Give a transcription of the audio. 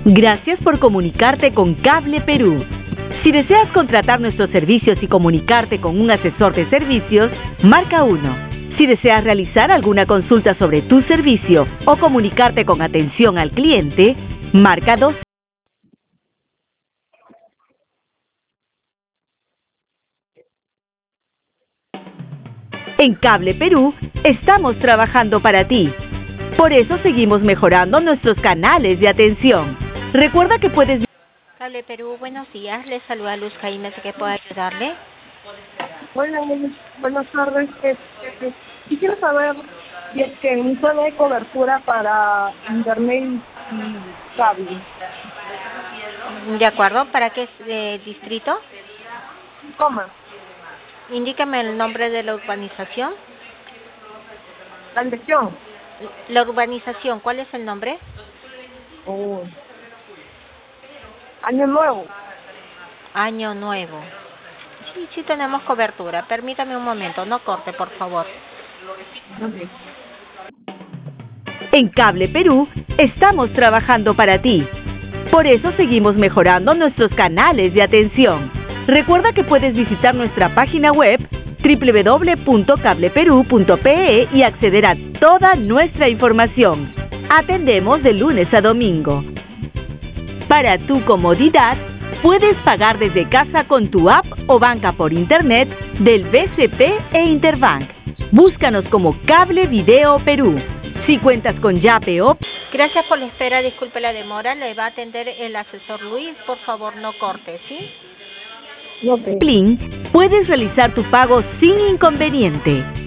Gracias por comunicarte con Cable Perú. Si deseas contratar nuestros servicios y comunicarte con un asesor de servicios, marca 1. Si deseas realizar alguna consulta sobre tu servicio o comunicarte con atención al cliente, marca 2. En Cable Perú estamos trabajando para ti. Por eso seguimos mejorando nuestros canales de atención. Recuerda que puedes... Cable Perú, buenos días. Les saluda Luz Jaime, ¿de qué puedo ayudarle? Hola, buenas tardes. Quisiera saber si es que un solo de cobertura para internet y cable. De acuerdo, ¿para qué distrito? Coma, Indíqueme el nombre de la urbanización. la dirección. La urbanización, ¿cuál es el nombre? Oh. Año Nuevo. Año Nuevo. Sí tenemos cobertura. Permítame un momento, no corte, por favor. Okay. En Cable Perú estamos trabajando para ti. Por eso seguimos mejorando nuestros canales de atención. Recuerda que puedes visitar nuestra página web www.cableperu.pe y acceder a toda nuestra información. Atendemos de lunes a domingo. Para tu comodidad, puedes pagar desde casa con tu app o banca por internet del BCP e Interbank. Búscanos como Cable Video Perú. Si cuentas con Yape o... Gracias por la espera, disculpe la demora. Le va a atender el asesor Luis. Por favor, no corte, ¿sí? Okay. Plin, puedes realizar tu pago sin inconveniente.